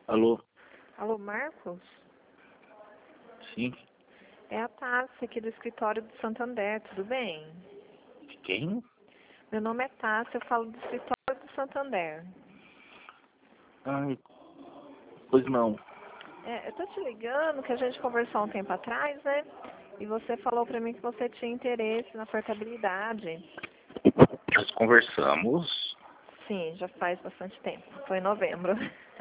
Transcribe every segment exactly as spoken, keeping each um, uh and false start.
Alô? Alô, Marcos? Sim? É a Tássia aqui do escritório do Santander, tudo bem? De quem? Meu nome é Tássia, eu falo do escritório do Santander. Ai, pois não. É, eu tô te ligando que a gente conversou um tempo atrás, né? E você falou pra mim que você tinha interesse na portabilidade. Nós conversamos. Sim, já faz bastante tempo. Foi em novembro.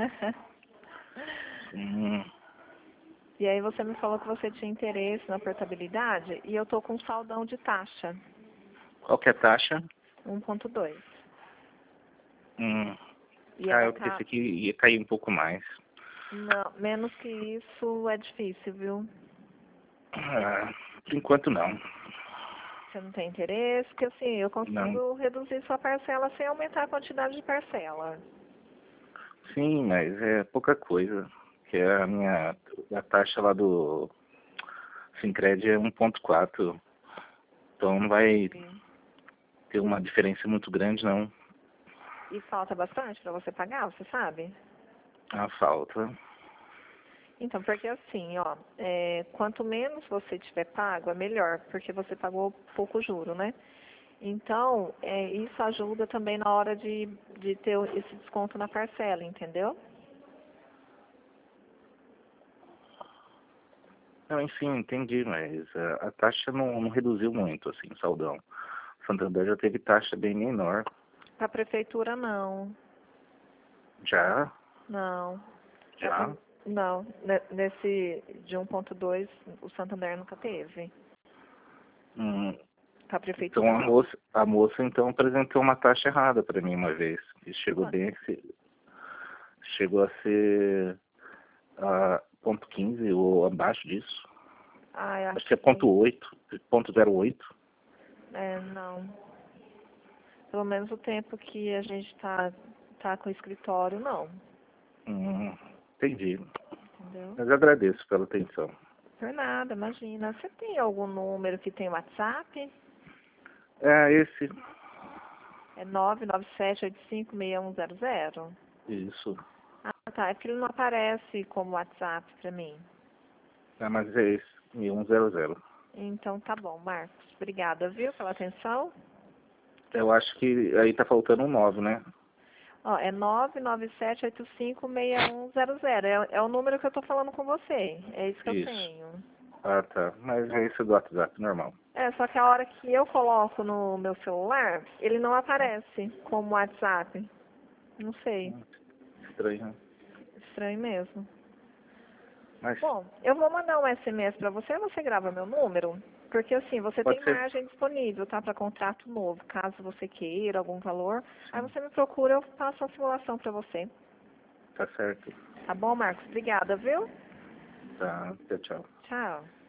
Hum, E aí você me falou que você tinha interesse na portabilidade e eu tô com saldão de taxa, qual que é a taxa? um ponto dois. Hum, E ah, ela eu tá... pensei que ia cair um pouco mais. Não, menos que isso é difícil, viu? Ah, por enquanto não. Você não tem interesse? Porque assim, eu Não. consigo reduzir sua parcela sem aumentar a quantidade de parcela. Sim, mas é pouca coisa. Que é a minha a taxa lá do Sincred é um ponto quatro. Então não vai ter uma diferença muito grande, não. E falta bastante para você pagar, você sabe? A falta. Então, porque assim, ó, é, quanto menos você tiver pago, é melhor, porque você pagou pouco juro, né? Então, é, isso ajuda também na hora de, de ter esse desconto na parcela, entendeu? Não, enfim, entendi, mas a, a taxa não, não reduziu muito, assim, o saldão. O Santander já teve taxa bem menor. Para a prefeitura, não. Já? Não. É, Já? não, ne- nesse de um ponto dois, o Santander nunca teve. Hum, Para a então prefeitura, a não. moça, a moça então apresentou uma taxa errada para mim uma vez. E chegou Quanto? bem a ser, chegou a ser a ponto quinze ou abaixo disso. Ah, eu Acho acho que é ponto que... oito, ponto zero oito. É, não. Pelo menos o tempo que a gente tá, tá com o escritório, não. Hum, entendi. Entendeu? Mas agradeço pela atenção. Por nada, imagina. Você tem algum número que tem WhatsApp? É esse. É nove nove sete oito cinco seis um zero zero? Isso. Ah, tá. É porque ele não aparece como WhatsApp pra mim. É, mas é esse. um zero zero. Então tá bom, Marcos. Obrigada, viu, pela atenção. Eu acho que aí tá faltando um nove, né? Ó, é nove nove sete oito cinco seis um zero zero. É, é o número que eu tô falando com você. É isso que eu Isso. tenho. Ah, tá. Mas é esse do WhatsApp, normal. É, só que a hora que eu coloco no meu celular, ele não aparece como WhatsApp. Não sei. Hum, Estranho, né? Estranho mesmo. Mas Bom, eu vou mandar um S M S pra você, você grava meu número, porque assim, você tem pode ser. margem disponível, tá, para contrato novo, caso você queira algum valor. Aí Sim. você me procura, eu faço a simulação pra você. Tá certo. Tá bom, Marcos? Obrigada, viu? Tá. Tchau, tchau. Tchau.